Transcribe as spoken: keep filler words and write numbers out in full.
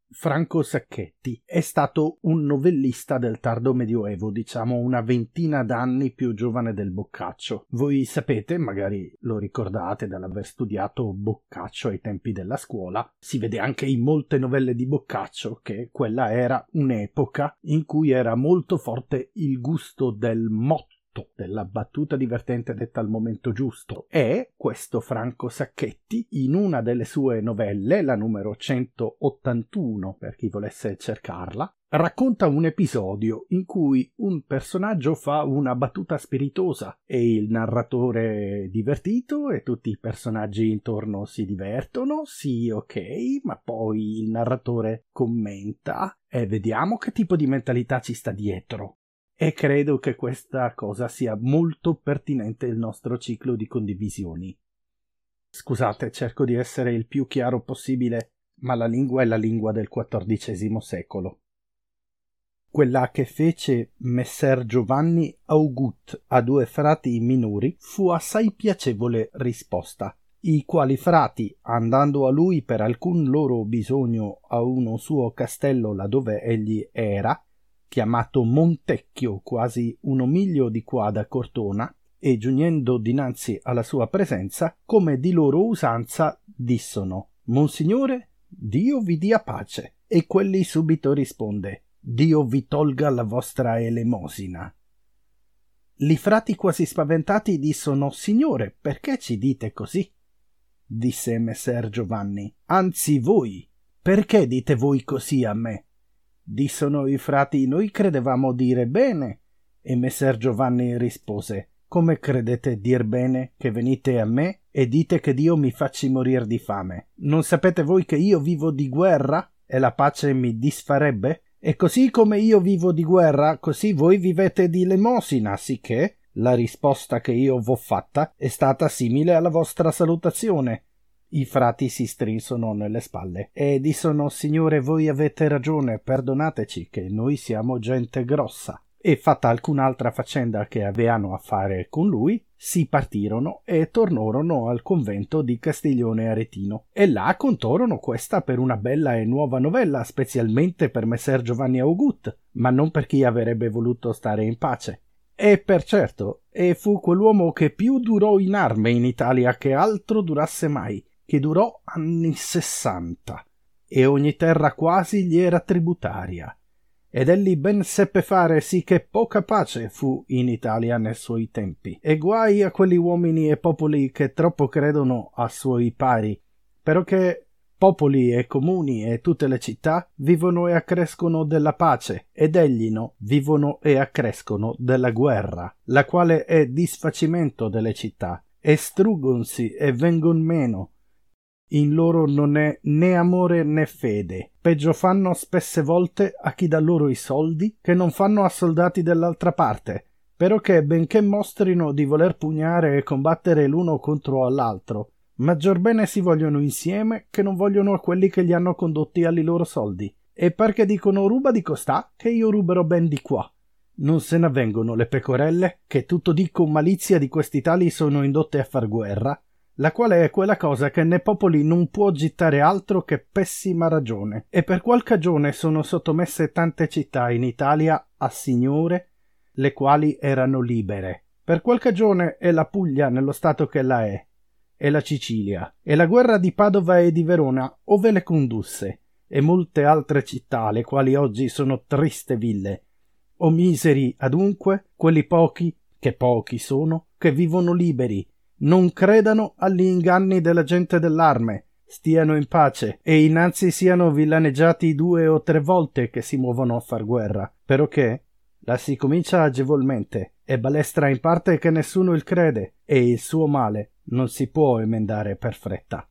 Franco Sacchetti è stato un novellista del tardo medioevo, diciamo una ventina d'anni più giovane del Boccaccio. Voi sapete, magari lo ricordate dall'aver studiato Boccaccio ai tempi della scuola, si vede anche in molte novelle di Boccaccio che quella era un'epoca in cui era molto forte il gusto del motto, della battuta divertente detta al momento giusto. E questo Franco Sacchetti, in una delle sue novelle, la numero centottantuno per chi volesse cercarla, racconta un episodio in cui un personaggio fa una battuta spiritosa e il narratore è divertito e tutti i personaggi intorno si divertono, sì, ok, ma poi il narratore commenta e vediamo che tipo di mentalità ci sta dietro. E credo che questa cosa sia molto pertinente al nostro ciclo di condivisioni. Scusate, cerco di essere il più chiaro possibile, ma la lingua è la lingua del quattordicesimo secolo. Quella che fece Messer Giovanni Augut a due frati minori fu assai piacevole risposta, i quali frati, andando a lui per alcun loro bisogno a uno suo castello laddove egli era, chiamato Montecchio, quasi uno miglio di qua da Cortona, e giunendo dinanzi alla sua presenza, come di loro usanza, dissono: Monsignore, Dio vi dia pace. E quelli subito risponde: Dio vi tolga la vostra elemosina. Li frati quasi spaventati dissono: Signore, perché ci dite così? Disse Messer Giovanni: Anzi voi, perché dite voi così a me? Dissono i frati: noi credevamo dire bene. E Messer Giovanni rispose: come credete dir bene che venite a me e dite che Dio mi facci morir di fame? Non sapete voi che io vivo di guerra e la pace mi disfarebbe? E così come io vivo di guerra, così voi vivete di elemosina, sicché la risposta che io v'ho fatta è stata simile alla vostra salutazione. I frati si strinsono nelle spalle e dissono: Signore, voi avete ragione, perdonateci che noi siamo gente grossa. E fatta alcun'altra faccenda che avevano a fare con lui, si partirono e tornorono al convento di Castiglione Aretino e là contorono questa per una bella e nuova novella, specialmente per Messer Giovanni Augut, ma non per chi avrebbe voluto stare in pace. E per certo, e fu quell'uomo che più durò in arme in Italia che altro durasse mai, che durò anni sessanta, e ogni terra quasi gli era tributaria, ed egli ben seppe fare sì che poca pace fu in Italia nei suoi tempi, e guai a quegli uomini e popoli che troppo credono a suoi pari, perché popoli e comuni e tutte le città vivono e accrescono della pace, ed egli no, vivono e accrescono della guerra, la quale è disfacimento delle città, e struggonsi e vengon meno. In loro non è né amore né fede, peggio fanno spesse volte a chi dà loro i soldi che non fanno a soldati dell'altra parte, però che benché mostrino di voler pugnare e combattere l'uno contro all'altro, maggior bene si vogliono insieme che non vogliono a quelli che li hanno condotti alli loro soldi, e perché dicono ruba di costà che io ruberò ben di qua. Non se n'avvengono le pecorelle che tutto di con malizia di questi tali sono indotte a far guerra, la quale è quella cosa che ne popoli non può gittare altro che pessima ragione, e per qual cagione sono sottomesse tante città in Italia a signore, le quali erano libere. Per qual cagione è la Puglia nello stato che la è, e la Sicilia, e la guerra di Padova e di Verona ove le condusse, e molte altre città, le quali oggi sono triste ville. O miseri, adunque, quelli pochi, che pochi sono, che vivono liberi, non credano agli inganni della gente dell'arme, stiano in pace e innanzi siano villaneggiati due o tre volte che si muovono a far guerra, perché la si comincia agevolmente e balestra in parte che nessuno il crede e il suo male non si può emendare per fretta.